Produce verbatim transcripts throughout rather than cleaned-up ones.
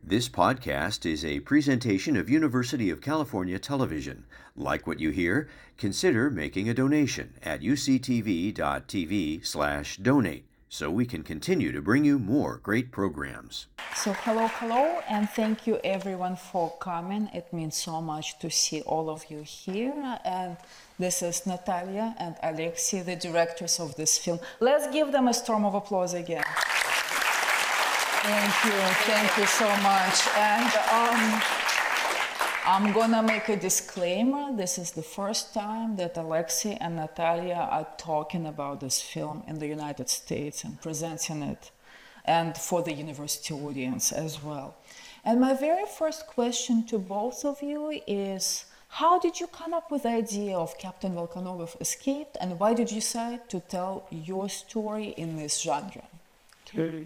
This podcast is a presentation of University of California Television. Like what you hear? Consider making a donation at uctv.tv slash donate so we can continue to bring you more great programs. So hello, hello, and thank you everyone for coming. It means so much to see all of you here. And this is Natalia and Alexei, the directors of this film. Let's give them a storm of applause again. Thank you, thank you so much. And um, I'm gonna make a disclaimer. This is the first time that Alexei and Natalia are talking about this film in the United States and presenting it, and for the university audience as well. And my very first question to both of you is, how did you come up with the idea of Captain Volkanovov Escaped, and why did you decide to tell your story in this genre? Okay.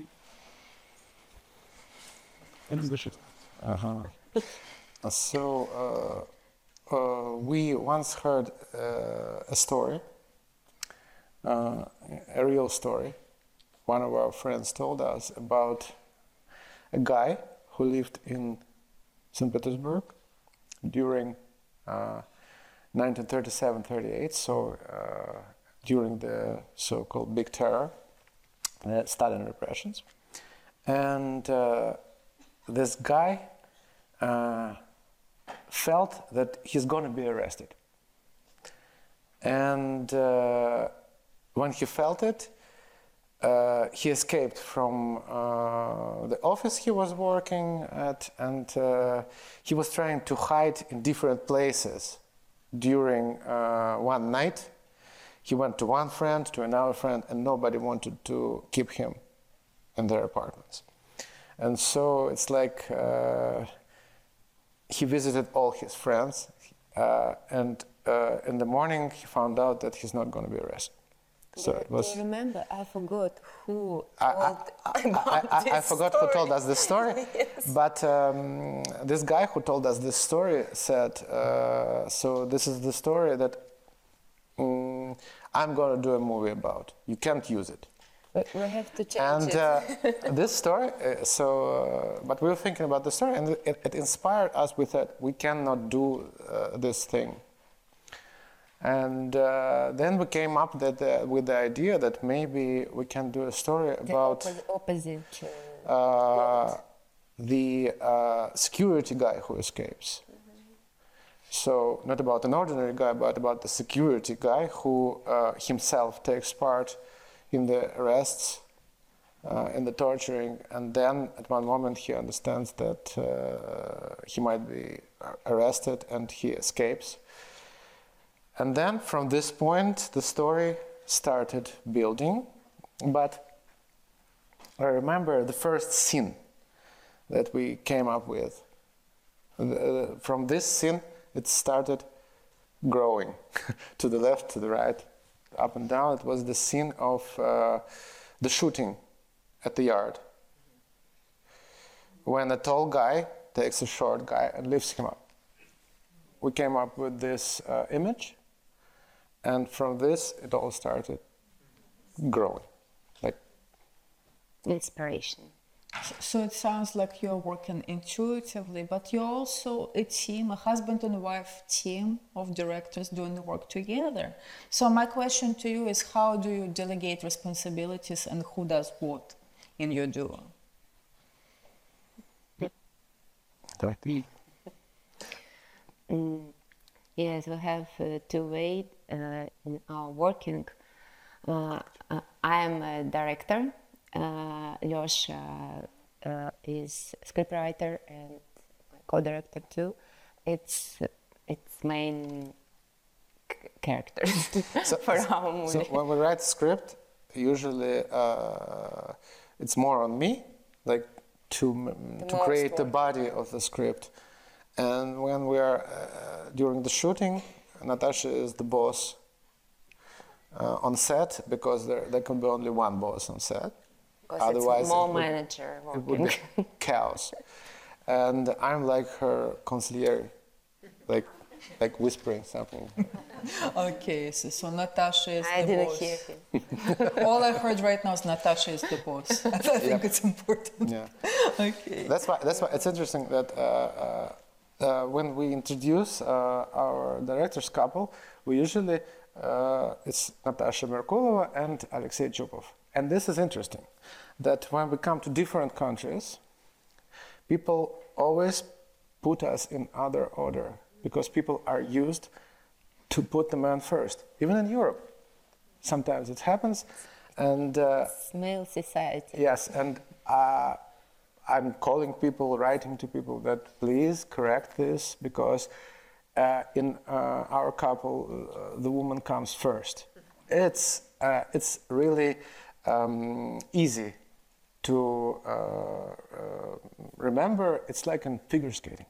Uh-huh. So, uh, uh, we once heard uh, a story, uh, a real story. One of our friends told us about a guy who lived in Saint Petersburg during uh, nineteen thirty-seven thirty-eight, so uh, during the so-called Big Terror, uh, Stalin repressions. And uh, this guy uh, felt that he's going to be arrested. And uh, when he felt it, uh, he escaped from uh, the office he was working at, and uh, he was trying to hide in different places. During uh, one night, he went to one friend, to another friend, and nobody wanted to keep him in their apartments. And so it's like uh, he visited all his friends, uh, and uh, in the morning he found out that he's not going to be arrested. So Do it was. you remember? I forgot who I, told I, about I, I, this I forgot story. who told us this story, Yes. but um, this guy who told us this story said, uh, so this is the story that um, I'm going to do a movie about. You can't use it. But we have to change And it. uh, this story, uh, so, uh, but we were thinking about the story, and it, it inspired us with that we cannot do uh, this thing. And uh, then we came up that, uh, with the idea that maybe we can do a story the about opposite, opposite uh, uh, the uh, security guy who escapes. Mm-hmm. So not about an ordinary guy, but about the security guy who uh, himself takes part in the arrests, uh, in the torturing, and then at one moment he understands that uh, he might be arrested and he escapes. And then from this point the story started building, but I remember the first scene that we came up with. The, from this scene it started growing to the left, to the right, up and down. It was the scene of uh, the shooting at the yard, when a tall guy takes a short guy and lifts him up. We came up with this uh, image, and from this it all started growing, like inspiration. So it sounds like you're working intuitively, but you're also a team, a husband and wife team of directors doing the work together. So my question to you is, how do you delegate responsibilities and who does what in your duo? Mm, yes, we have uh, two ways uh, in our working. Uh, uh, I am a director. Uh, Yosha uh, is scriptwriter and co-director too. It's its main c- characters so, for our movie. So when we write script, usually uh, it's more on me, like to The to most create the work. body of the script. And when we are uh, during the shooting, Natasha is the boss uh, on set, because there there can be only one boss on set. Because Otherwise, it's more it would- manager It would working. be chaos. And I'm like her consigliere, like like whispering something. Okay, so, so Natasha is I the didn't boss. hear him. All I heard right now is Natasha is the boss. I think Yep. it's important. Yeah. Okay. That's why. That's why it's interesting that uh, uh, uh, when we introduce uh, our directors couple, we usually uh, it's Natasha Merkulova and Alexei Chupov. And this is interesting, that when we come to different countries, people always put us in other order because people are used to put the man first, even in Europe. Sometimes it happens, and uh, Male society. yes, and uh, I'm calling people, writing to people that please correct this because uh, in uh, our couple, uh, the woman comes first. It's uh, it's really um, easy to uh, uh, remember. It's like in figure skating.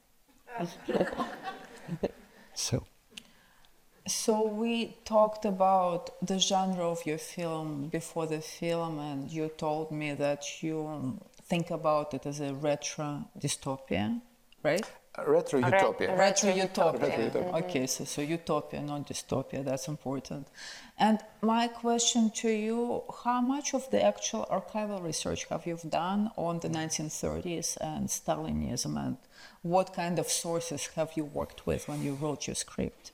So. So we talked about the genre of your film before the film, and you told me that you think about it as a retro dystopia, right? Retro utopia. Retro utopia. Retro utopia. Okay, so, so utopia, not dystopia, that's important. And my question to you, how much of the actual archival research have you done on the nineteen thirties and Stalinism, and what kind of sources have you worked with when you wrote your script?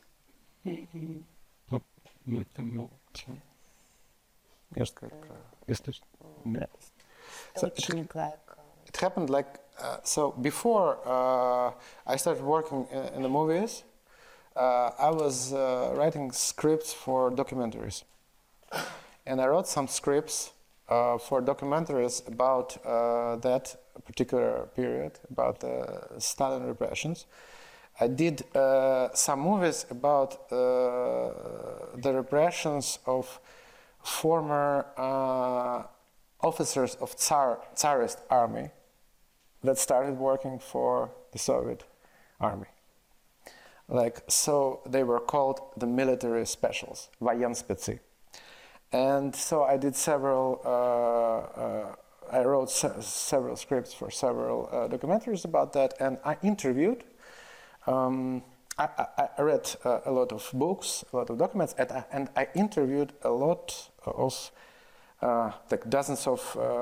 So Очень like, it happened like uh, so before uh, I started working in, in the movies. Uh, I was uh, writing scripts for documentaries, and I wrote some scripts uh, for documentaries about uh, that particular period, about the Stalin repressions. I did uh, some movies about uh, the repressions of former uh, officers of Tsar, Tsarist army that started working for the Soviet army. Like, so they were called the military specials, военспецы. And so I did several, uh, uh, I wrote se- several scripts for several uh, documentaries about that, and I interviewed Um, I, I, I read uh, a lot of books, a lot of documents, and I, and I interviewed a lot of, uh, like dozens of uh,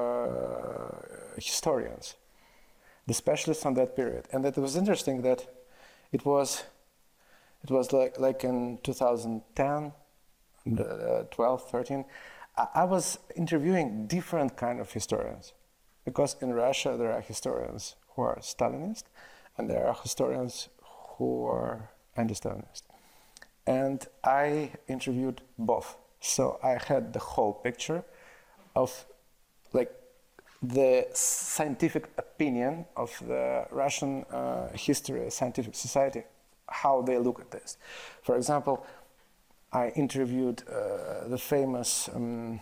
historians, the specialists on that period. And it was interesting that it was, it was like, like in two thousand ten, uh, twelve, thirteen, I, I was interviewing different kind of historians, because in Russia there are historians who are Stalinist, and there are historians who are anti-Stalinist. And I interviewed both. So I had the whole picture of like the scientific opinion of the Russian uh, history, scientific society, how they look at this. For example, I interviewed uh, the famous um,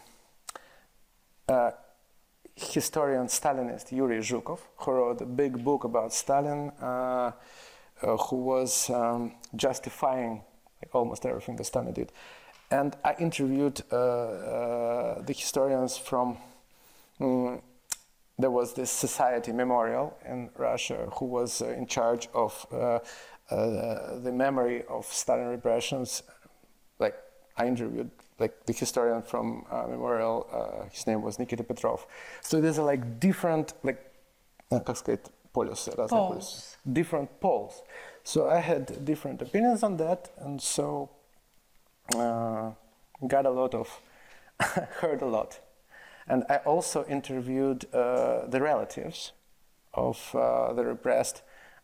uh, historian Stalinist Yuri Zhukov, who wrote a big book about Stalin, uh, uh, who was um, justifying like, almost everything that Stalin did. And I interviewed uh, uh, the historians from, um, there was this society memorial in Russia who was uh, in charge of uh, uh, the memory of Stalin repressions. Like I interviewed like the historian from uh, memorial, uh, his name was Nikita Petrov. So there's a, like different, like, uh, как сказать, полюсы, разные полюсы, different poles. So I had different opinions on that, and so uh, got a lot of, heard a lot. And I also interviewed uh, the relatives of uh, the repressed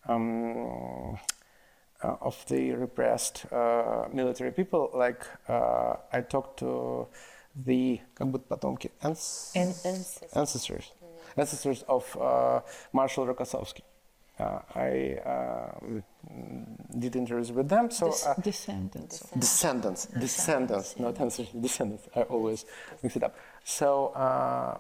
um, Uh, of the repressed uh, military people, like uh, I talked to the как будто потомки, ans- ancestors. ancestors, mm. ancestors of uh, Marshal Rokossovsky. Uh, I uh, did interviews with them, so Des- uh, descendants. Of descendants, descendants, not ancestors, descendants. I always mix it up. So uh,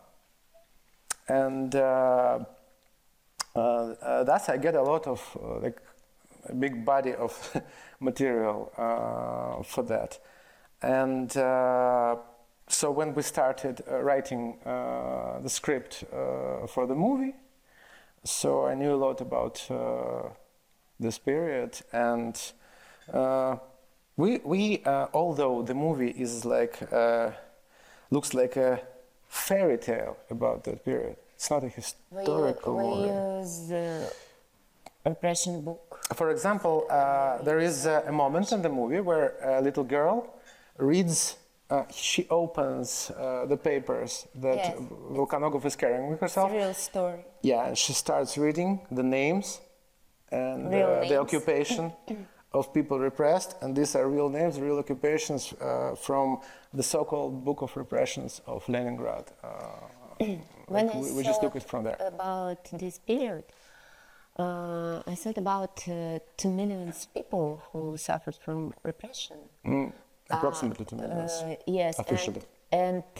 and uh, uh, uh, thus I get a lot of uh, like. A big body of material uh, for that. And uh, so when we started uh, writing uh, the script uh, for the movie, so I knew a lot about uh, this period, and Uh, we, we uh, although the movie is like, uh, looks like a fairy tale about that period, it's not a historical we, we movie. use uh, repression book. For example, uh, there is uh, a moment in the movie where a little girl reads, uh, she opens uh, the papers that Yes. Volkanogov is carrying with It's a herself. real story. Yeah, and she starts reading the names and Real uh, the names. occupation of people repressed, and these are real names, real occupations uh, from the so-called Book of Repressions of Leningrad. Uh, When like I we, we just took thought it from there. about this period, uh, I thought about uh, two million people who suffered from repression. Mm, approximately two million. Uh, yes, officially. and, and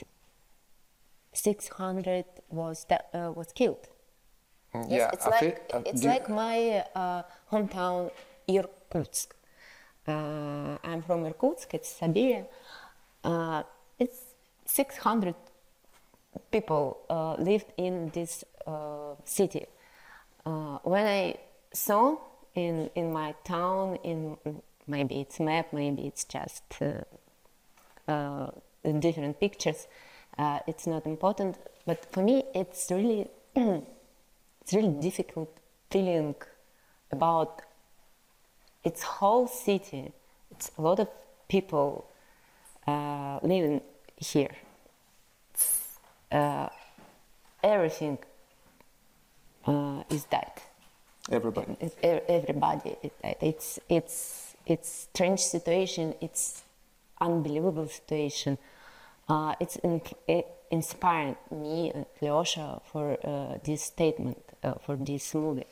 six hundred was that uh, was killed. Mm, Yes, yeah, it's I like thi- uh, it's do you- like my uh, hometown Irkutsk. Uh, I'm from Irkutsk. It's Siberia. Uh, it's six hundred people uh, lived in this uh, city. Uh, when I saw in in my town, in maybe it's map, maybe it's just uh, uh, different pictures. Uh, it's not important, but for me, it's really it's really difficult feeling about its whole city. It's a lot of people uh, living here. It's, uh, everything uh, is dead. Everybody. It, e- everybody is dead. It's it's it's strange situation. It's unbelievable situation. Uh, it's in, it inspired me and Lyosha for uh, this statement, uh, for this movie.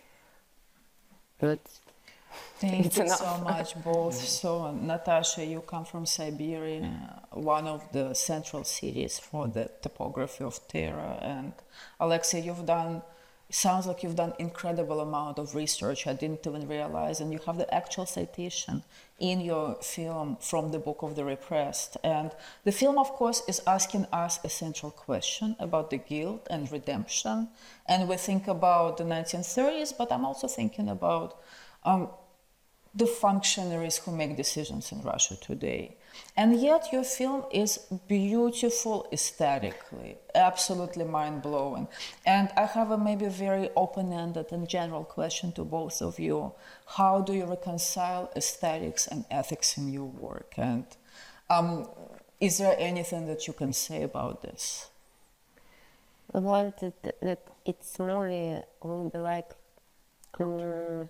But Thank It's you enough. so much, both. So, Natasha, you come from Siberia, one of the central cities for the topography of terror. And Alexei, you've done, it sounds like you've done incredible amount of research. I didn't even realize. And you have the actual citation in your film from the Book of the Repressed. And the film, of course, is asking us a central question about the guilt and redemption. And we think about the nineteen thirties, but I'm also thinking about um, the functionaries who make decisions in Russia today. And yet your film is beautiful aesthetically, absolutely mind-blowing. And I have a maybe very open-ended and general question to both of you. How do you reconcile aesthetics and ethics in your work? And um, is there anything that you can say about this? I wanted that it's really will be like um,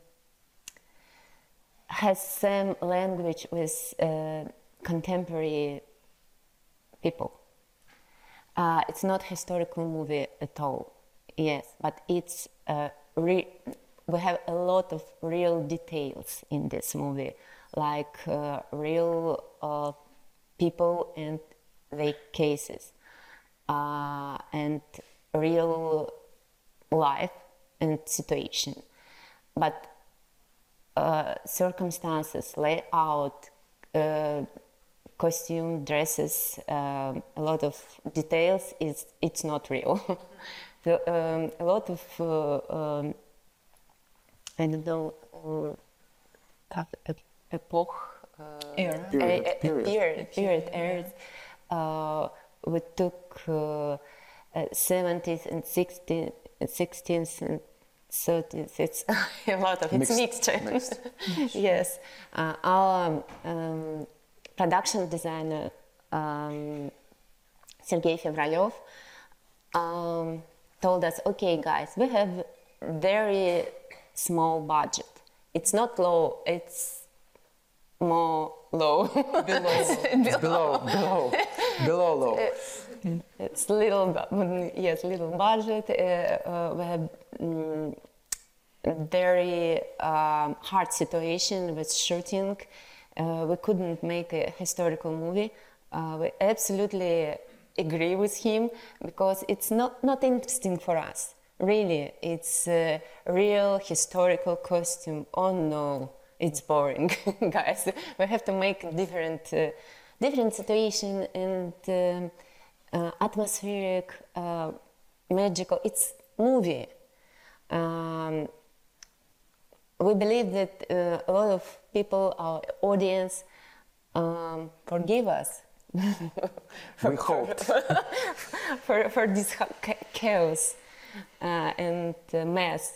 has same language with uh, contemporary people. Uh, it's not historical movie at all, yes, but it's uh, re- we have a lot of real details in this movie, like uh, real uh, people and their cases, uh, and real life and situation, but uh, circumstances, layout, uh, costume, dresses, um, a lot of details. Is it's not real. the, um, a lot of uh, um, I don't know, uh, как ep- epoch, uh, Era. Period, a- a- period. period, period eras. Uh, we took uh, uh, seventies and sixteenth, sixteenth and thirteenth. It's a lot of it's Mixed, mixture. mixed. Yes, uh, our um, production designer um, Sergei Fevralyov um, told us, "Okay, guys, we have very small budget. It's not low. It's more low. It's below, below, below low. It's little, bu- yes, little budget. Uh, uh, we have mm, very um, hard situation with shooting. Uh, we couldn't make a historical movie. Uh, we absolutely agree with him because it's not, not interesting for us. Really, it's a real historical costume. Oh no, it's boring, guys. We have to make a different, uh, different situation and um, uh, atmospheric, uh, magical. It's movie. Um, we believe that uh, a lot of people, our audience, um, forgive us. We hoped. for, for this cha- chaos uh, and uh, mess.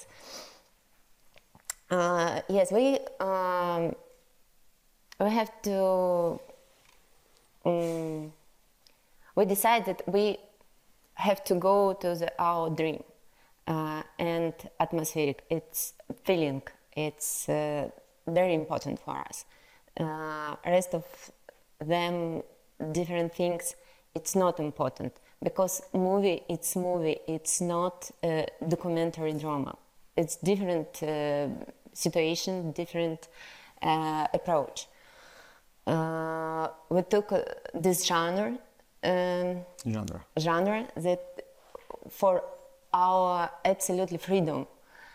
Uh, yes, we um, we have to. Um, we decided we have to go to the, our dream uh, and atmospheric. It's feeling. It's uh, very important for us. Uh, rest of them, different things, it's not important because movie. It's movie. It's not a documentary drama. It's different uh, situation, different uh, approach. Uh, we took uh, this genre, um, Genre. genre that for our absolutely freedom,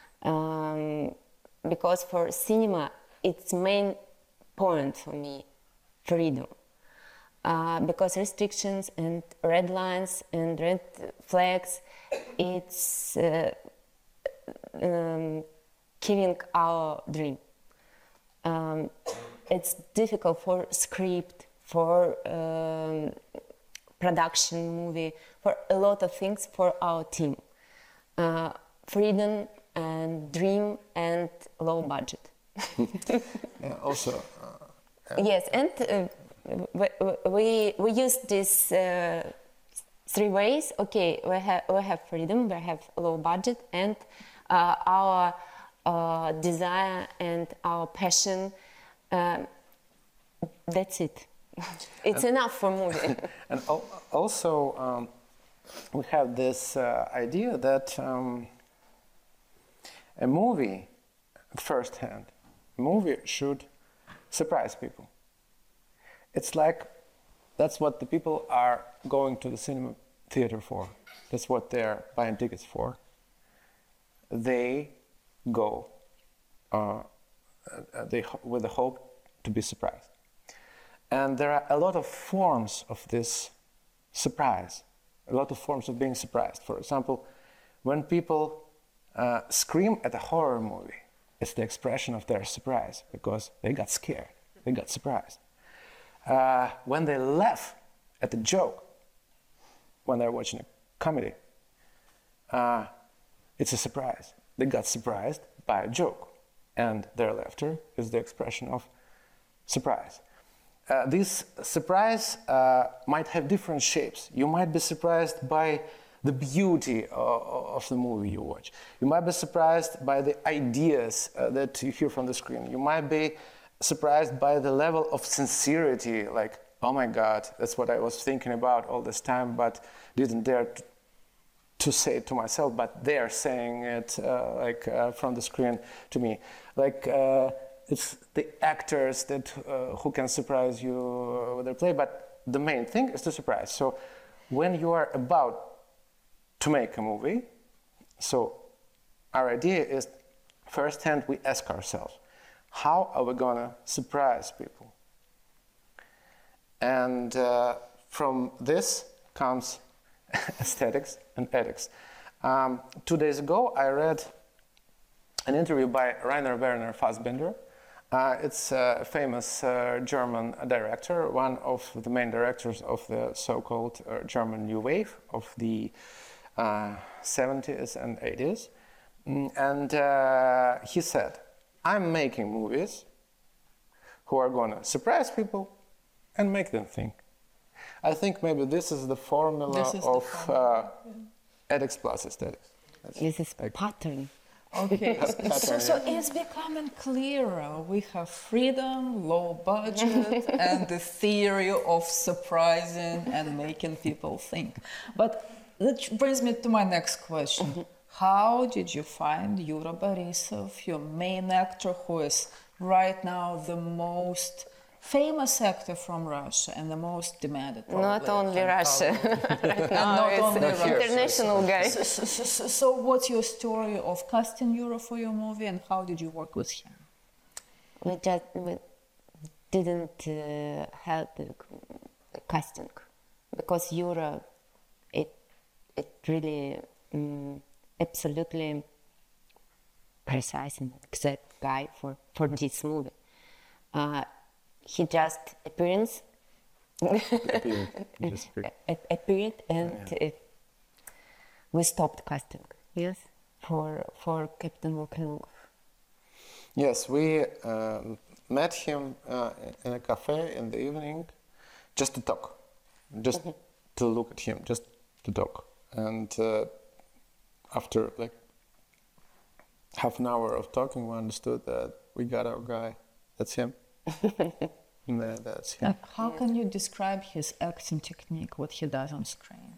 um, because for cinema, its main point for me, freedom. Uh, because restrictions and red lines and red flags, it's uh, um, killing our dream. Um, it's difficult for script, for um, production movie, for a lot of things for our team. Uh, freedom and dream and low budget. Yeah, also, uh, Yes, and uh, we, we we use these uh, three ways. Okay, we have we have freedom, we have low budget, and uh, our uh, desire and our passion. Um, that's it. It's enough for movie. and al- also um, we have this uh, idea that um, a movie, at first hand, a movie should surprise people. It's like that's what the people are going to the cinema theater for. That's what they're buying tickets for. They go uh, uh, they ho- with the hope to be surprised. And there are a lot of forms of this surprise, a lot of forms of being surprised. For example, when people uh, scream at a horror movie, it's the expression of their surprise because they got scared, they got surprised. Uh, when they laugh at a joke, when they're watching a comedy, uh, it's a surprise. They got surprised by a joke, and their laughter is the expression of surprise. Uh, this surprise uh, might have different shapes. You might be surprised by the beauty of, of the movie you watch. You might be surprised by the ideas uh, that you hear from the screen. You might be surprised by the level of sincerity, like, oh my God, that's what I was thinking about all this time, but didn't dare to, to say it to myself, but they're saying it uh, like uh, from the screen to me. Like, uh, it's the actors that uh, who can surprise you with their play, but the main thing is the surprise. So when you are about to make a movie, so our idea is, firsthand we ask ourselves, how are we gonna surprise people? And uh, from this comes aesthetics and ethics. Um, two days ago, I read an interview by Rainer Werner Fassbinder. Uh, it's a famous uh, German director, one of the main directors of the so-called uh, German New Wave of the uh, seventies and eighties. Mm, and uh, he said, I'm making movies who are going to surprise people and make them think. I think maybe this is the formula This is the of formula, uh, ethics plus aesthetics. This is pattern. Okay, so, Pattern, so it's becoming clearer. We have freedom, low budget, and the theory of surprising and making people think. But that brings me to my next question. How did you find Yura Borisov, your main actor, who is right now the most famous actor from Russia and the most demanded? Not only from Russia. Hollywood. Right And now not it's only an Russia. international guy. So, so, so, so what's your story of casting Yura for your movie, and how did you work with him? We just we didn't uh, help the casting because Yura, it it really um, absolutely precise and exact guy for, for this movie. Uh, he just appearance, Appeared. Just appeared. a- appeared, and it, we stopped casting. Yes, for for Captain Volkanov. Yes, we uh, met him uh, in a cafe in the evening, just to talk, just to look at him, just to talk. And uh, after like half an hour of talking, we understood that we got our guy. That's him. Yeah, that's him. Uh, how can you describe his acting technique, what he does on screen?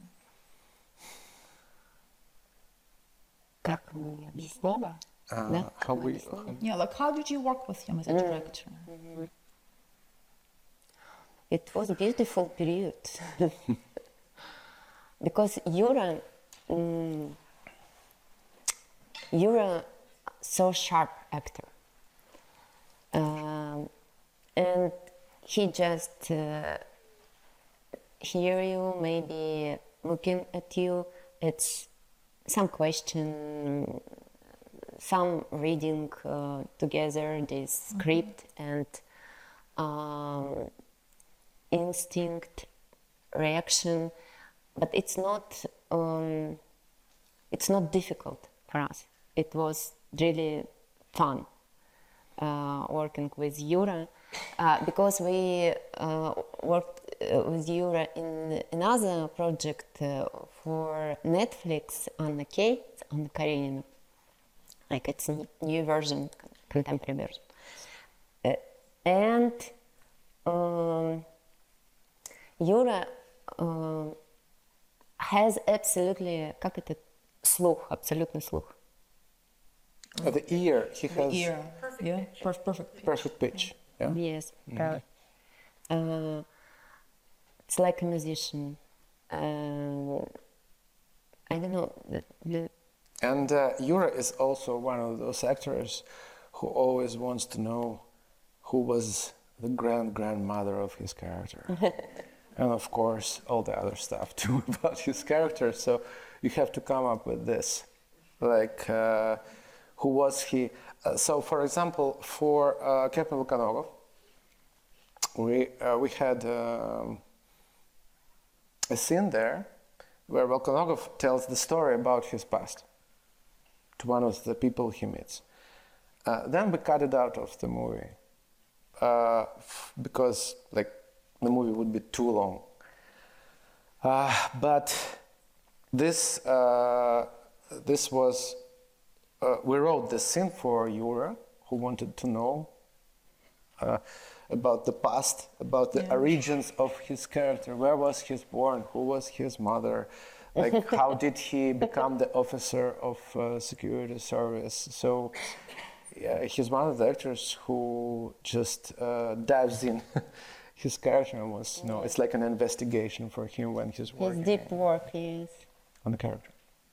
Как мы объяснили? Uh, Да, how как мы we, объяснили? Yeah, like how did you work with him as a director? It was a beautiful period because Yura, mm, Yura, so sharp actor, um, and he just uh, hear you, maybe looking at you. It's some question, some reading uh, together this script and. Um, instinct, reaction, but it's not um, it's not difficult for us. It was really fun uh, working with Yura uh, because we uh, worked uh, with Yura in another project uh, for Netflix, Anna K, Anna Karenina. Like it's a new version, contemporary version, uh, and. Um, Юра uh, has absolutely, как это, слух, абсолютный слух. uh, the ear, he has Ear. Yeah, perf- perfect. perfect pitch. Yeah. Yes, правда. Uh, it's like a musician. Uh, I don't know. The, the, And uh, Yura is also one of those actors who always wants to know who was the grand grandmother of his character. And of course, all the other stuff too about his character. So you have to come up with this. Like, uh, who was he? Uh, so, for example, for uh, Captain Volkanov, we, uh, we had um, a scene there where Volkanov tells the story about his past to one of the people he meets. Uh, then we cut it out of the movie uh, f- because like the movie would be too long. Uh, but this uh, this was uh, we wrote this scene for Yura, who wanted to know uh, about the past, about the Yeah. origins of his character. Where was he born? Who was his mother? Like, how did he become the officer of uh, security service? So, yeah, he's one of the actors who just uh, dives in his character and was, you know, it's like an investigation for him when he's his working deep work, yes. on the character.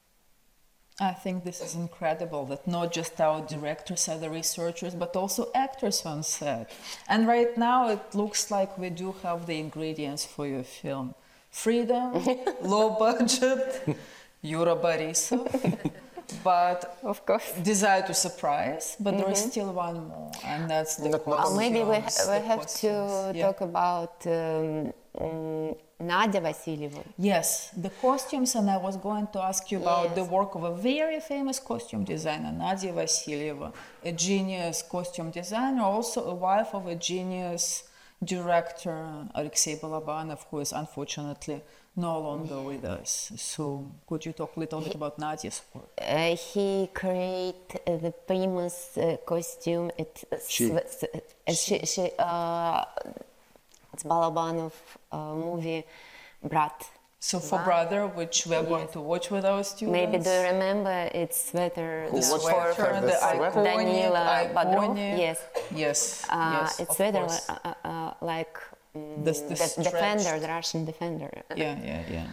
I think this is incredible that not just our directors are the researchers, but also actors on set. And right now it looks like we do have the ingredients for your film. Freedom, low budget, Yura Borisov, but Of course. desire to surprise, but there is still one more, and that's the Not- not Uh, only maybe we, questions, we the have to questions. Yeah. talk about um, um, Nadia Vasilieva. Yes, the costumes, and I was going to ask you about the Yes. work of a very famous costume designer, Nadia Vasilieva, a genius costume designer, also a wife of a genius director, Alexei Balabanov, who is unfortunately no longer with us. So, could you talk a little bit about Nadia's work? Uh, he created uh, the famous uh, costume. It, uh, She. sw- uh, she, she uh, it's Balabanov uh, movie, Brat. So, for Wow. Brother, which we are going Yes. to watch with our students. Maybe do you remember its sweater? Who The was sweater, that? the The sweater? iconic, Danila Bodrov? iconic. Yes. Yes, Uh, yes, it's of sweater course. uh, uh, uh, like um, The- the the defender, stretched- the Russian defender. Yeah, yeah, yeah.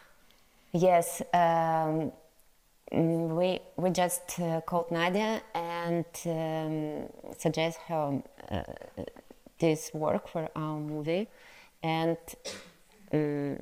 Yes, um, mm, we we just uh, called Nadia and um, suggest her uh, this work for our movie, and um,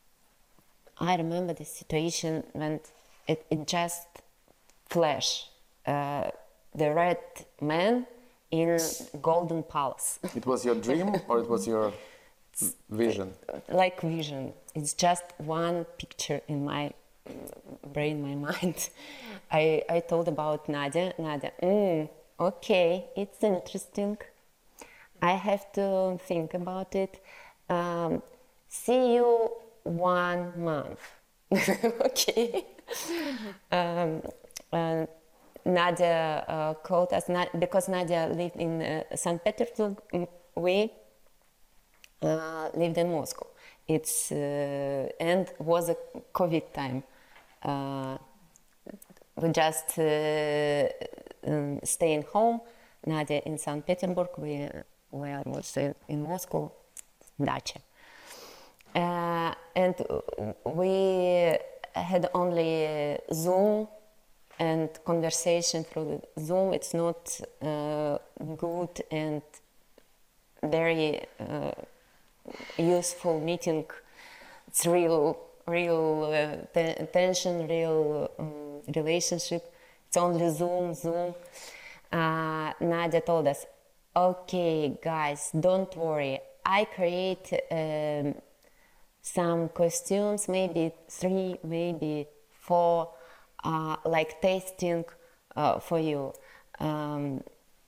I remember the situation when it, it just flashed uh, the red man in Golden Palace. It was your dream or it was your vision? Like vision. It's just one picture in my brain, my mind. I, I told about Nadia. Nadia, mm, okay, it's interesting. I have to think about it. Um, see you one month. Okay. um, uh, Nadia uh, called us Na- because Nadia lived in uh, Saint Petersburg. We uh, lived in Moscow. It's uh, and was a COVID time. Uh, we just uh, um, staying home. Nadia in Saint Petersburg. We where was in, in Moscow, dacha. Uh, and we had only Zoom and conversation through the Zoom. It's not uh, good and very uh, useful meeting. It's real, real uh, te- tension, real um, relationship. It's only Zoom, Zoom. Uh, Nadia told us, okay, guys, don't worry. I create um, some costumes, maybe three, maybe four, uh, like tasting uh, for you. Um,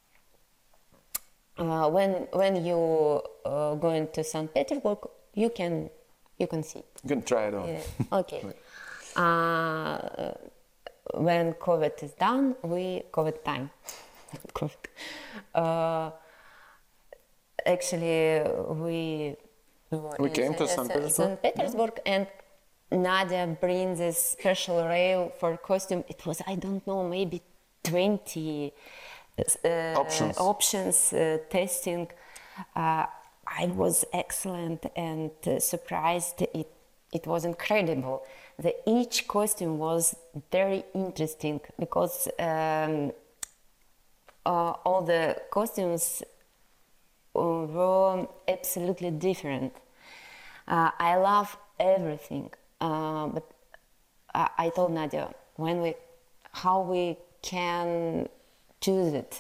uh, when when you uh, going to Saint Petersburg, you can you can see. You can try it on. Yeah. Okay. uh, when COVID is done, we COVID time. COVID. Uh, actually, we We came to Saint Petersburg. Saint Petersburg, and Nadia brings this special rail for costume. It was, I don't know, maybe twenty uh, Options. options uh, testing. Uh, I was excellent and uh, surprised. It it was incredible. The each costume was very interesting because um, uh, all the costumes were absolutely different. Uh, I love everything, uh, but I, I told Nadia when we, how we can choose it.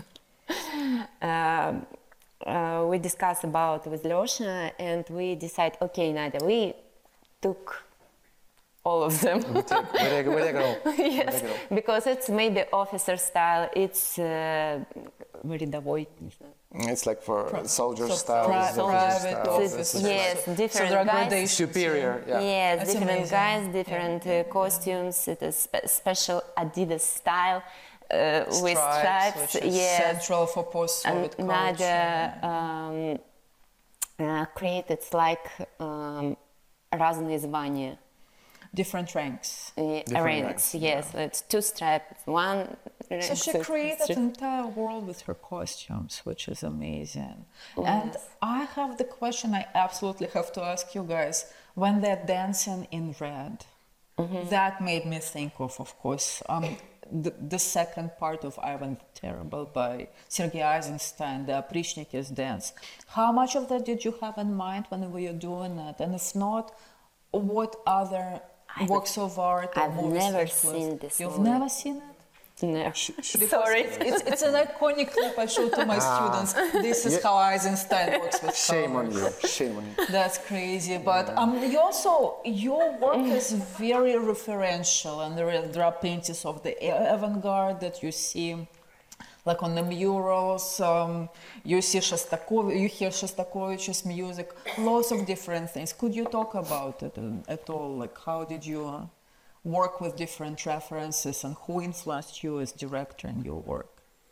um, uh, we discussed about with Losha, and we decided, okay, Nadia, we took all of them. We take, we take, we take it all. Yes, We take it all. because it's maybe officer style. It's uh, рядовой. It's like for soldier so style. pri- soldier private style. officers. Yes, So different there are guys. gradations. Superior, yeah. Yes, That's different amazing. guys, different uh, costumes. It is spe- special Adidas style uh, with stripes. Which is Yes, central for post-Soviet and culture. Nadia um, uh, created like um, разные звания. Different ranks. Uh, ranks, yes, it's two stripes, one. So she created an entire world with her costumes, which is amazing. And I have the question I absolutely have to ask you guys. When they're dancing in red, that made me think of, of course, um, the, the second part of Ivan the Terrible by Sergei Eisenstein, the Oprishniki's dance. How much of that did you have in mind when we were doing that? And if not, what other I've- works of art or I've movies never influenced- seen this You've movie. never seen it? No. Because Sorry. It's, it's an iconic clip I show to my students. This is Yeah. how Eisenstein works with Shame on colors. you. Shame on you. That's crazy. But um, you also, your work is very referential, and there are, there are paintings of the avant-garde that you see, like on the murals. Um, you see Shostakovich, you hear Shostakovich's music, lots of different things. Could you talk about it uh, at all? Like, how did you uh, work with different references, and who influenced you as director in your work?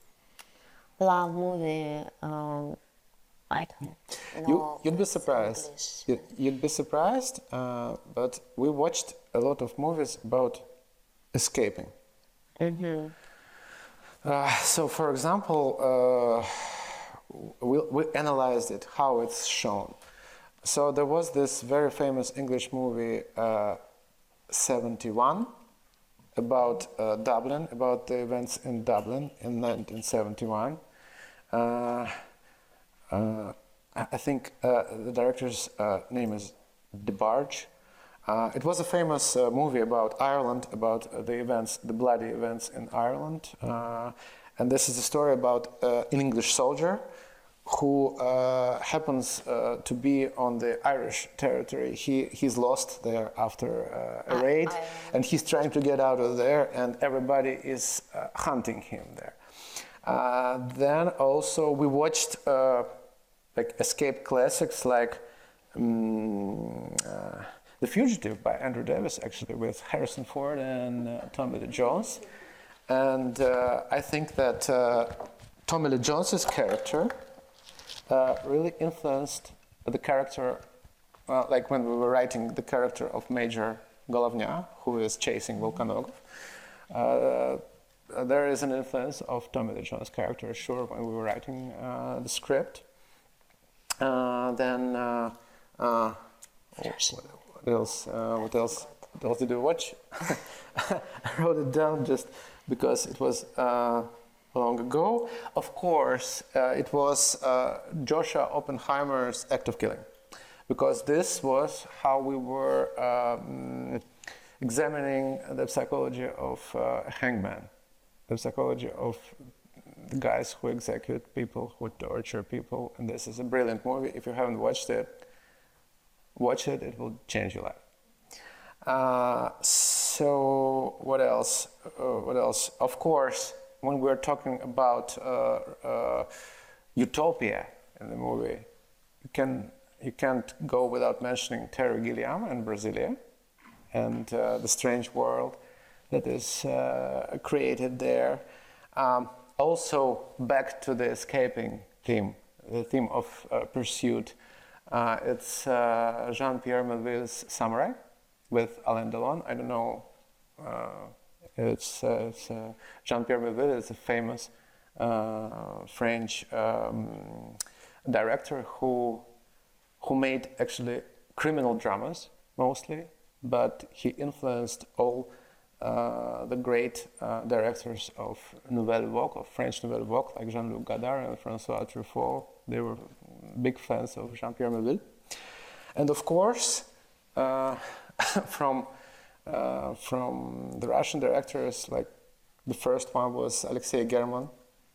Love movie. Um, I don't You, know. you'd be English. surprised. You'd, you'd be surprised, uh, but we watched a lot of movies about escaping. Mm-hmm. Uh, so, for example, uh, we, we analyzed it, how it's shown. So there was this very famous English movie, uh, seventy-one, about uh, Dublin, about the events in Dublin in nineteen seventy-one. Uh, uh, I I think uh, the director's uh, name is DeBarge, Uh, it was a famous uh, movie about Ireland, about uh, the events, the bloody events in Ireland. Uh, and this is a story about uh, an English soldier who uh, happens uh, to be on the Irish territory. He, he's lost there after uh, a raid, I, I, and he's trying to get out of there, and everybody is uh, hunting him there. Uh, then also we watched uh, like escape classics like um, uh, The Fugitive by Andrew Davis, actually, with Harrison Ford and uh, Tommy Lee Jones. And uh, I think that uh, Tommy Lee Jones's character uh, really influenced the character, uh, like when we were writing the character of Major Golovnya, who is chasing Volkanogov. Uh, there is an influence of Tommy Lee Jones' character, sure, when we were writing uh, the script. Uh, then, uh, uh, what, what else? Uh, what else? What else did you watch? I wrote it down just because it was uh, long ago. Of course, uh, it was uh, Joshua Oppenheimer's Act of Killing, because this was how we were um, examining the psychology of uh, hangman, the psychology of the guys who execute people, who torture people. And this is a brilliant movie. If you haven't watched it, watch it. It will change your life. Uh, so what else? Uh, what else? Of course, when we're talking about uh, uh, utopia in the movie, you can you can't go without mentioning Terry Gilliam and Brasilia, and uh, the strange world that is uh, created there. Um, also, back to the escaping theme, the theme of uh, pursuit. Uh, it's uh, Jean-Pierre Melville's Samurai with Alain Delon. I don't know. Uh, it's, uh, it's uh, Jean-Pierre Melville is a famous uh, French um, director who who made actually criminal dramas mostly, but he influenced all uh, the great uh, directors of Nouvelle Vague, of French Nouvelle Vague, like Jean-Luc Godard and François Truffaut. They were big fans of Jean-Pierre Melville. And of course, uh, from uh, from the Russian directors, like the first one was Alexei German.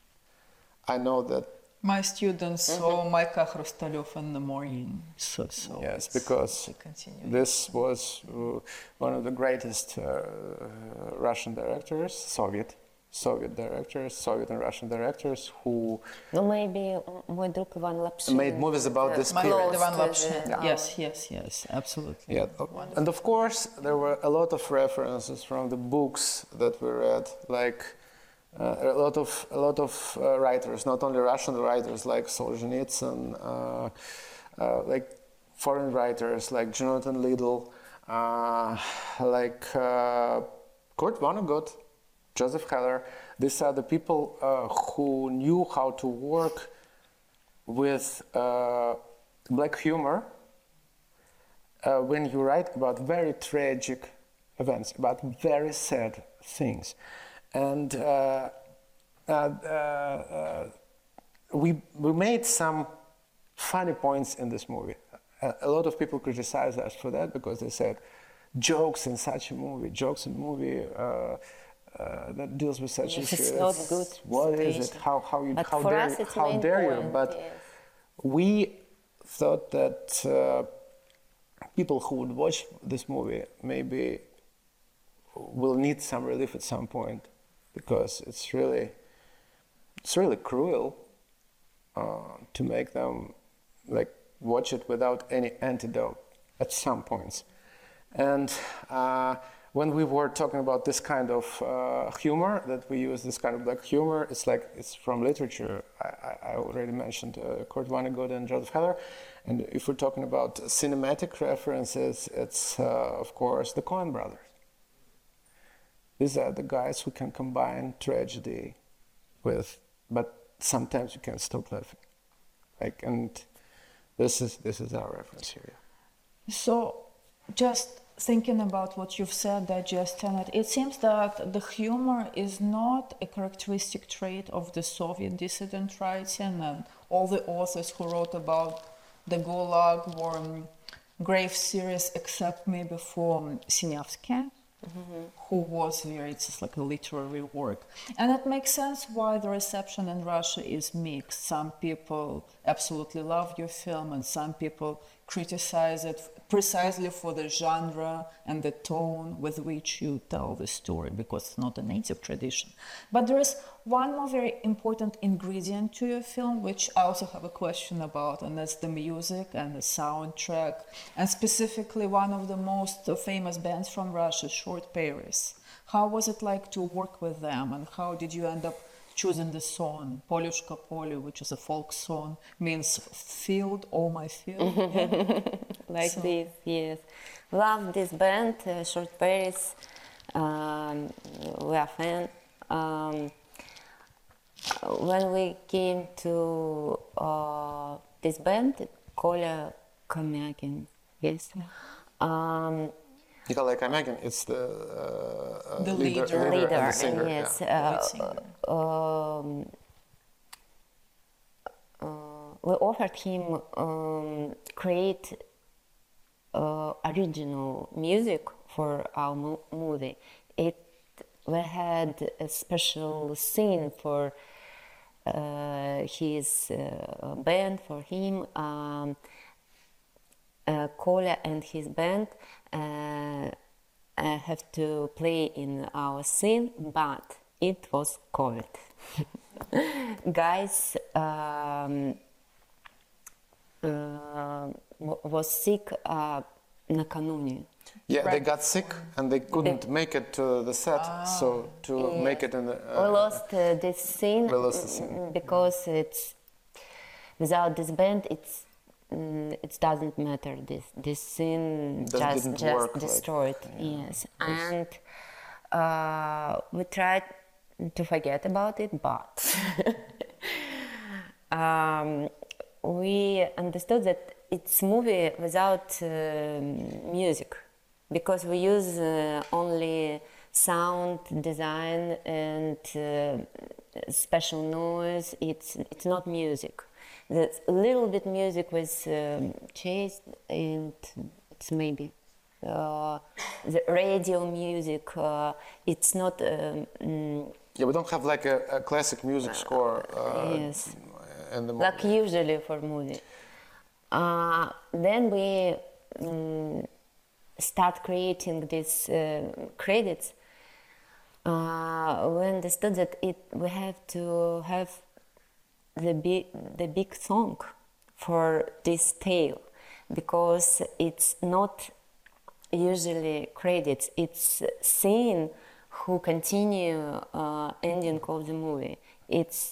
I know that my students mm-hmm. saw Maika Hrustalев in the morning. So, so yes, because this was uh, one of the greatest uh, Russian directors, Soviet, Soviet directors, Soviet and Russian directors who no, maybe мой друг Иван Лапшин made movies about this My period. Ivan Lapshin. Yeah. Yes, yes, yes, absolutely. Yeah, wonderful. And of course there were a lot of references from the books that we read, like. Uh, a lot of a lot of uh, writers, not only Russian writers like Solzhenitsyn, uh, uh, like foreign writers like Jonathan Liddell, uh, like uh, Kurt Vonnegut, Joseph Heller. These are the people uh, who knew how to work with uh, black humor uh, when you write about very tragic events, about very sad things. And uh, uh, uh, we we made some funny points in this movie. A, a lot of people criticized us for that because they said, jokes in such a movie, jokes in a movie uh, uh, that deals with such yes, issues. It's not good. What is it? How how you but how for dare us it's how dare you? point, But yes. we thought that uh, people who would watch this movie maybe will need some relief at some point. Because it's really, it's really cruel uh, to make them like watch it without any antidote at some points. And uh, when we were talking about this kind of uh, humor, that we use this kind of black humor, it's like it's from literature. I, I already mentioned uh, Kurt Vonnegut and Joseph Heller. And if we're talking about cinematic references, it's uh, of course the Coen brothers. These are the guys who can combine tragedy with, but sometimes you can't stop laughing. Like, and this is this is our reference here. So, just thinking about what you've said, digesting it, it seems that the humor is not a characteristic trait of the Soviet dissident writing, and all the authors who wrote about the Gulag were Grave series, except maybe for Sinyavsky, mm-hmm. who was very, it's just like a literary work. And it makes sense why the reception in Russia is mixed. Some people absolutely love your film, and some people criticize it precisely for the genre and the tone with which you tell the story, because it's not a native tradition. But there is one more very important ingredient to your film, which I also have a question about, and that's the music and the soundtrack, and specifically one of the most famous bands from Russia, Short Paris. How was it like to work with them, and how did you end up choosing the song Polushka Polu, which is a folk song, means field, oh my field? Yeah. Like So- this, yes. Love this band, uh, Short Paris. Um, we are fan. Um, when we came to uh, this band, Kolya Kamyakin, yes. Um, Nikolai Kamyakin, it's the, uh, uh, The leader, leader. leader, leader, and the singer. yes. Yeah. Lead Uh, singer. um, uh, we offered him um, create uh, original music for our mo- movie. It we had a special scene for uh, his uh, band, for him. Um, uh, Kolya and his band uh, uh, have to play in our scene, but it was COVID. Guys um, uh, w- was sick uh, накануне. Yeah, they Right. got sick and they couldn't make it to the set, so to make it in the... We Uh, lost uh, this scene, we lost the scene. mm, because it's without this band, it's mm, it doesn't matter. This this scene That just didn't just work, like, destroyed. Yes, and uh, we tried to forget about it, but um, we understood that it's movie without um music, because we use uh, only sound design and uh, special noise. It's it's not music. There's a little bit music with um, chase, and it's maybe uh, the radio music. Uh, it's not. Um, mm, yeah, we don't have like a, a classic music score uh, yes. in the movie. like usually for movie. Uh, then we um, start creating these uh, credits. Uh, we understood that it we have to have the big the big song for this tale, because it's not usually credits. It's scene who continue uh, ending of the movie. It's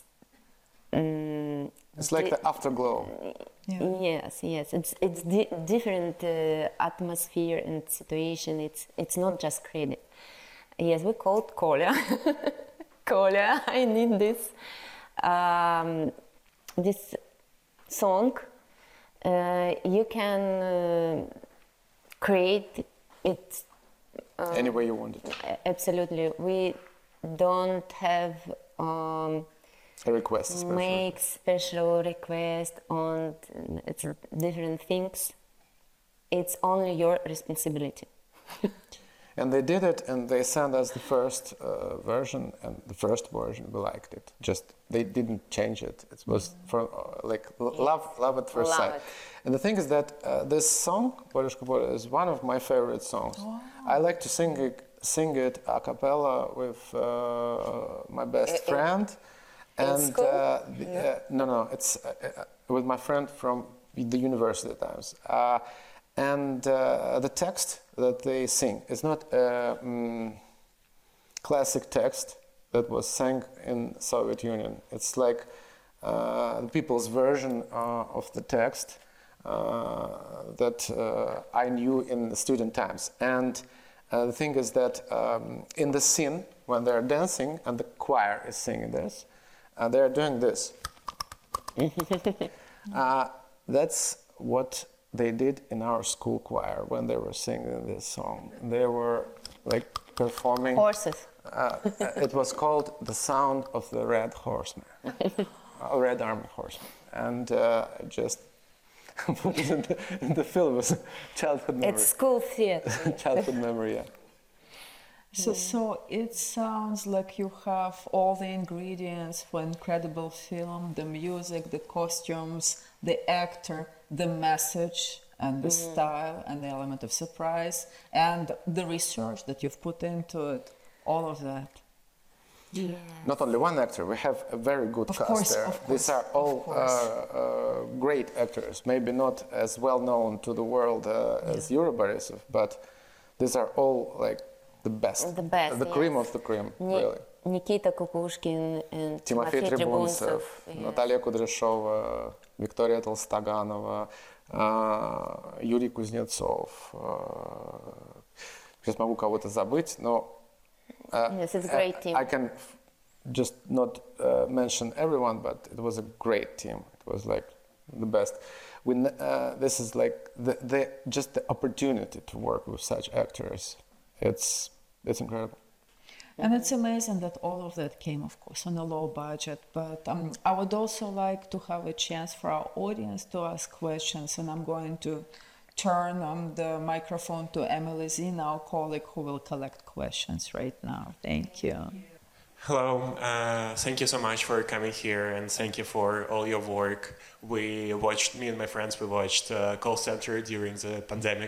um, It's like the afterglow. Yeah. Yes, yes. It's it's di- different uh, atmosphere and situation. It's it's not just credit. Yes, we called Kolya. Kolya, I need this um, this song. Uh, you can uh, create it Any way you want it. absolutely. We don't have. Um, A request, especially. make special request on it's different things. It's only your responsibility. And they did it, and they sent us the first uh, version, and the first version we liked it. Just they didn't change it. It was for uh, like l- love, love at first Love sight. it. And the thing is that uh, this song, Polushka Polu, is one of my favorite songs. I like to sing it, sing it a cappella with uh, my best Uh, friend. in And school? uh, the, uh, no, no, it's uh, uh, with my friend from the university times. Uh, and uh, the text that they sing is not a um, classic text that was sang in Soviet Union. It's like uh, the people's version uh, of the text uh, that uh, I knew in the student times. And uh, the thing is that um, in the scene, when they're dancing and the choir is singing this, uh, they're doing this. uh, that's what they did in our school choir when they were singing this song. They were like performing. Horses. Uh, it was called The Sound of the Red Horseman, uh, Red Army Horseman. And uh, just, what is in the, in the film was childhood memory. It's school theater. Childhood memory, yeah. So, so it sounds like you have all the ingredients for incredible film: the music, the costumes, the actor, the message, and the mm. style, and the element of surprise, and the research that you've put into it. All of that. Yeah. Not only one actor, we have a very good of cast course, there. Of course, These are all uh, uh, great actors, maybe not as well known to the world uh, yeah. as Yuri Borisov, but these are all like the best, the, best, the yes. cream of the cream, Ni- really. Nikita Kukushkin and Timofey Timofey Tribuntsov, yes. Natalia Kudryashova, Victoria Tolstoganova, uh, Юрий Кузнецов. Uh, сейчас могу кого-то забыть, но uh, yes, it's a great team. I, I can f- just not uh, mention everyone, but it was a great team. It was like the best. We, uh, this is like the, the just the opportunity to work with such actors. It's it's incredible. And it's amazing that all of that came, of course, on a low budget. But um, I would also like to have a chance for our audience to ask questions. And I'm going to turn um, the microphone to Emily Zina, our colleague, who will collect questions right now. Thank you. Hello. Uh, thank you so much for coming here, and thank you for all your work. We watched, me and my friends, we watched uh, Call Center during the pandemic.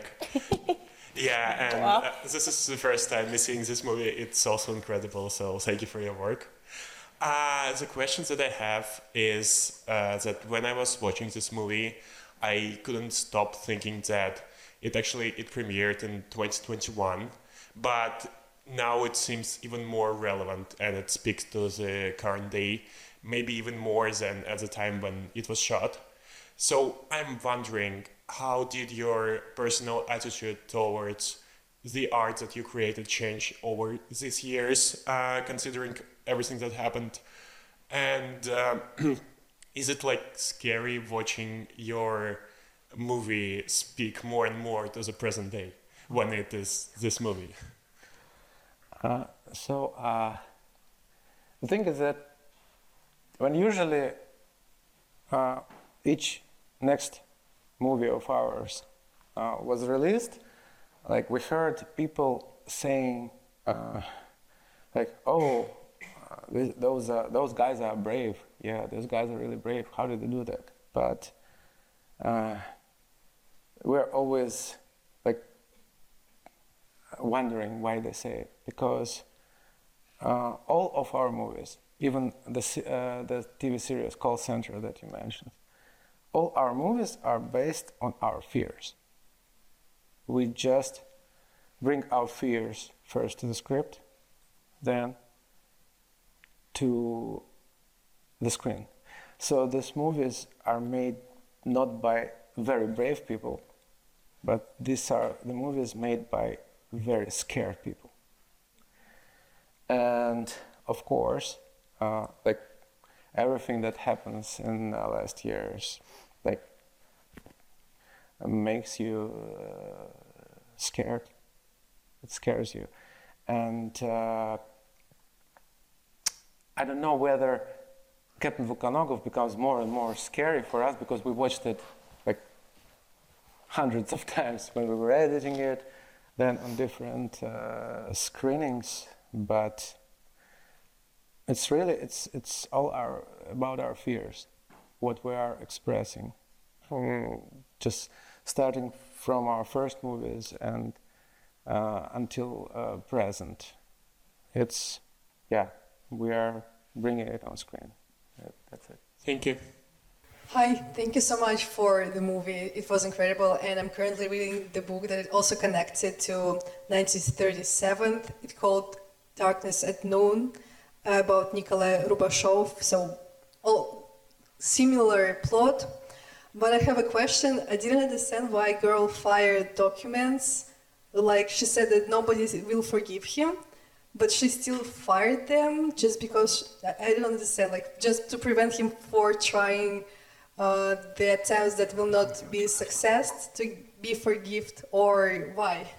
Yeah, and Wow. uh, this is the first time me seeing this movie. It's also incredible, so thank you for your work. Uh, the questions that I have is uh, that when I was watching this movie, I couldn't stop thinking that it actually it premiered in twenty twenty-one, but now it seems even more relevant and it speaks to the current day, maybe even more than at the time when it was shot. So I'm wondering, how did your personal attitude towards the art that you created change over these years, uh, considering everything that happened? And uh, is it like scary watching your movie speak more and more to the present day when it is this movie? Uh, so uh, the thing is that when usually uh, each next movie of ours uh, was released, like we heard people saying, uh, like, "Oh, uh, th- those uh, those guys are brave. Yeah, those guys are really brave. How did they do that?" But uh, we're always like wondering why they say it, because uh, all of our movies, even the uh, the T V series Call Center that you mentioned, all our movies are based on our fears. We just bring our fears first to the script, then to the screen. So these movies are made not by very brave people, but these are the movies made by very scared people. And of course, uh, like everything that happens in the last years, like makes you uh, scared. It scares you. And uh, I don't know whether Captain Volkanogov becomes more and more scary for us because we watched it like hundreds of times when we were editing it, then on different uh, screenings. But it's really it's it's all our about our fears, what we are expressing, um, just starting from our first movies and uh, until uh, present. It's yeah, we are bringing it on screen. Yeah, that's it. Thank you. Hi, thank you so much for the movie. It was incredible, and I'm currently reading the book that it also connected to nineteen thirty-seven. It's called Darkness at Noon, about Nikolai Rubashov. So, all similar plot. But I have a question. I didn't understand why girl fired documents. Like, she said that nobody will forgive him, but she still fired them just because, I don't understand, like, just to prevent him for trying uh, the attempts that will not be a success to be forgiven, or why?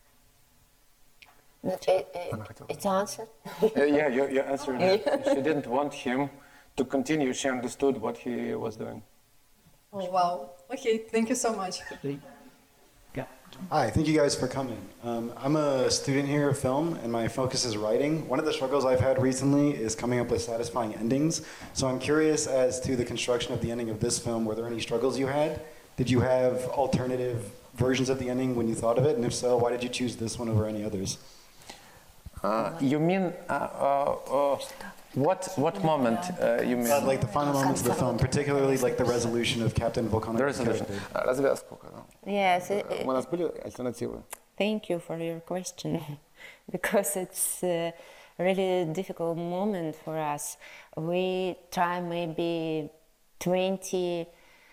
It, it, it's answered. uh, yeah, you, you answered it. She didn't want him to continue. She understood what he was doing. Oh, wow. Okay, thank you so much. Yeah. Hi, thank you guys for coming. Um, I'm a student here of film, and my focus is writing. One of the struggles I've had recently is coming up with satisfying endings. So I'm curious as to the construction of the ending of this film. Were there any struggles you had? Did you have alternative versions of the ending when you thought of it? And if so, why did you choose this one over any others? Uh, you mean uh, uh, uh, what what moment uh, you mean? Uh, like the final moments of the film, particularly like the resolution of Captain Volcano. The resolution. character. Uh, развязку, да. Yes, it, У нас были альтернативы? thank you for your question because it's a really difficult moment for us. We try maybe twenty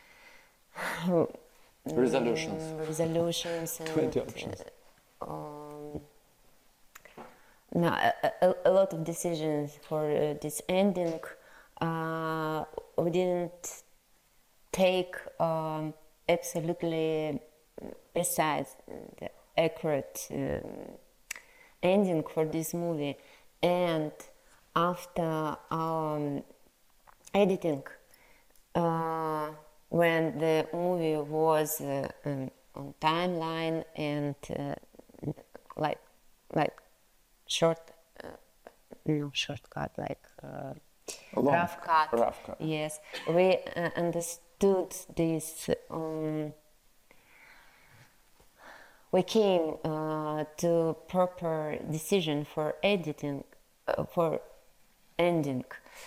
Resolutions. mm, resolutions and twenty options. um, no, a, a, a lot of decisions for uh, this ending. Uh, we didn't take um, absolutely precise and accurate um, ending for this movie. And after um, editing, uh, when the movie was uh, um, on timeline and uh, like like short, uh, no shortcut, like uh, Long, rough cut. rough cut. Yes, we uh, understood this. Um, we came uh, to proper decision for editing, uh, for ending,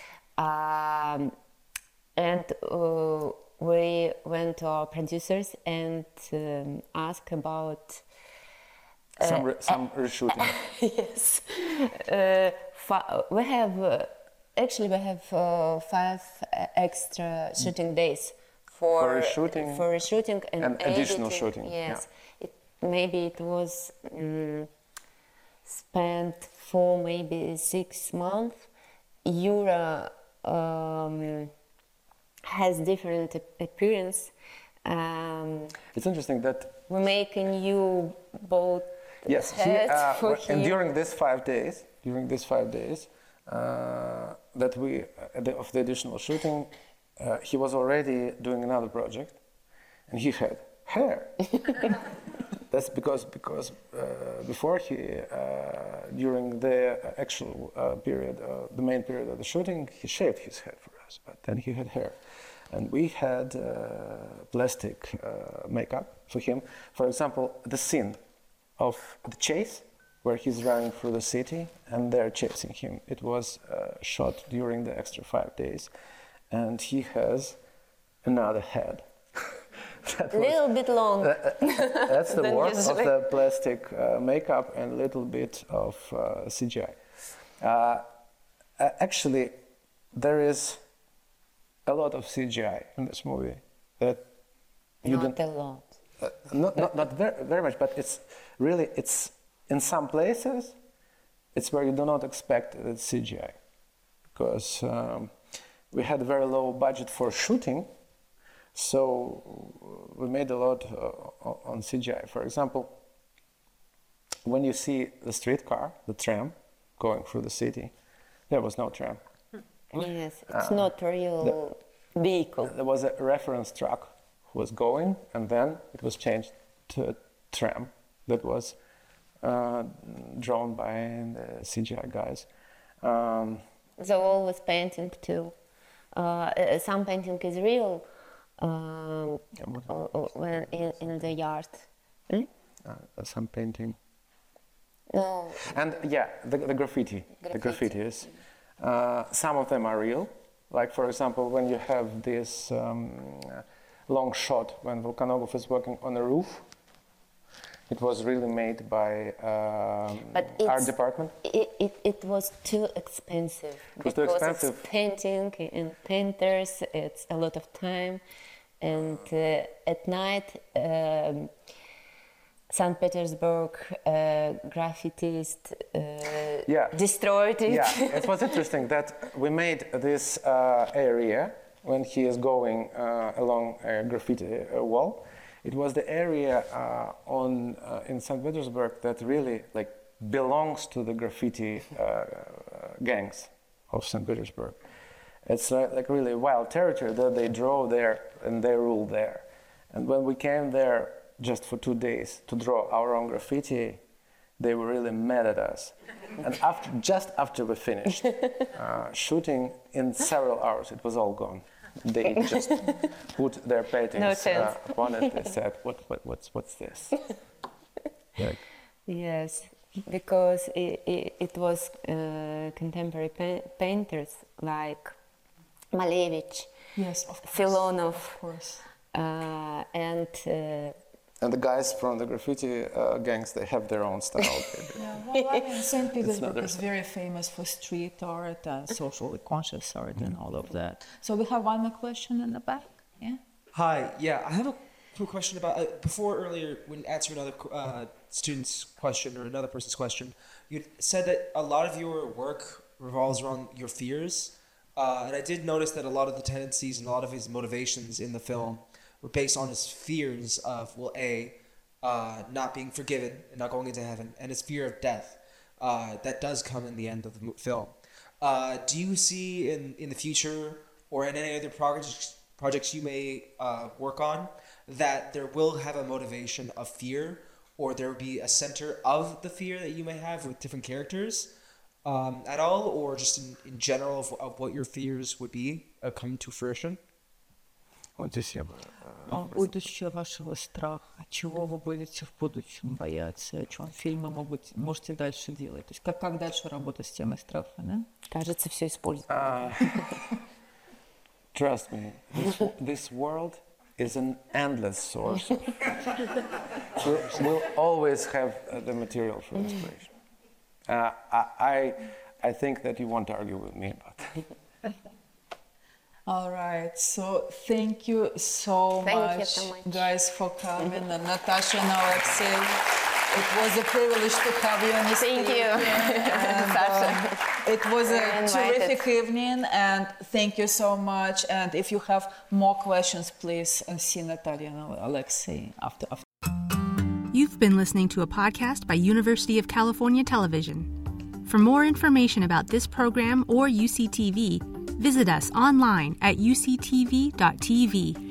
um, and uh, we went to our producers and um, asked about. Uh, Some re some reshooting. yes, uh, fi- we have uh, actually we have uh, five uh, extra shooting days for For reshooting for reshooting and, and additional editing. shooting, Yes, it, maybe it was um, spent for maybe six months. Euro um, has different ap- appearance. Um, It's interesting that we make a new boat. yes, he, head uh, for w- and him. during these five days, during these five days uh, that we uh, the, of the additional shooting, uh, he was already doing another project, and he had hair. That's because because uh, before he uh, during the actual uh, period, uh, the main period of the shooting, he shaved his head for us, but then he had hair. And we had uh, plastic uh, makeup for him. For example, the scene of the chase, where he's running through the city and they're chasing him. It was uh, shot during the extra five days, and he has another head. That A little bit long. That's the than work of usually. the plastic uh, makeup and a little bit of uh, C G I. Uh, uh, actually, there is a lot of C G I in this movie that you Not don't. a lot. Uh, not not, not very, very much, but it's really it's in some places it's where you do not expect that it's C G I, because um, we had a very low budget for shooting, so we made a lot uh, on C G I. For example, when you see the streetcar, the tram, going through the city, there was no tram. Yes, it's not a real vehicle. There was a reference truck who was going, and then it was changed to a tram that was uh, drawn by the C G I guys. Um, The wall was painting too. Uh, uh, some painting is real um, uh, uh, when in, in the yard. Hmm? uh, some painting. No, And yeah, the, the graffiti, the Graffiti. graffitis. Uh, some of them are real. Like, for example, when you have this um, uh, long shot when Volkanogov is working on a roof, it was really made by um, but art it's, department. It, it, it was too expensive. It was too because expensive. It's painting and painters, it's a lot of time. And uh, at night, um, Saint Petersburg uh, graffitist uh, Yeah. destroyed it. Yeah, it was interesting that we made this uh, area when he is going uh, along a graffiti uh, wall. It was the area uh, on uh, in Saint Petersburg that really like belongs to the graffiti uh, gangs of Saint Petersburg. It's uh, like really wild territory that they draw there and they rule there. And when we came there just for two days to draw our own graffiti, they were really mad at us. And after, just after we finished uh, shooting, in several hours, it was all gone. They just put their paintings No uh, upon it. They said, what, what, what's, what's this? Like, Yes, because it, it, it was uh, contemporary pa- painters like Malevich, Yes, of course. Filonov, Of course. uh, and uh, and the guys from the graffiti uh, gangs, they have their own style. Yeah, well, I mean, Saint Petersburg their is style. very famous for street art and socially conscious art and all of that. So we have one more question in the back. Yeah. Hi, yeah, I have a quick question about, uh, before earlier, when answering another uh, student's question or another person's question, you said that a lot of your work revolves around your fears, uh, and I did notice that a lot of the tendencies and a lot of his motivations in the film were based on his fears of, well, A, uh, not being forgiven and not going into heaven, and his fear of death. Uh, that does come in the end of the mo- film. Uh, do you see in, in the future or in any other projects, projects you may uh, work on that there will have a motivation of fear, or there will be a center of the fear that you may have with different characters um, at all, or just in, in general of, of what your fears would be uh, come to fruition? Вот здесь я бы, А будущее вашего страха, чего вы будете в будущем бояться, о чем фильмы могут, можете дальше делать? То есть как, как дальше работать с темой страха, да? кажется, все используют. Uh, trust me, this, this world is an endless source. Of, we'll, we'll always have uh, the material for inspiration. Uh, I, I, I think that you won't argue with me about that. All right, so thank you so Thank you much, so much. guys, for coming, and Natasha and Alexei. It was a privilege to have you on the Thank stage. you, And, Sasha. um, it was You're a invited. terrific evening, and thank you so much. And if you have more questions, please uh, see Natalia and Alexei after. after. You've been listening to a podcast by University of California Television. For more information about this program or U C T V, visit us online at u c t v dot t v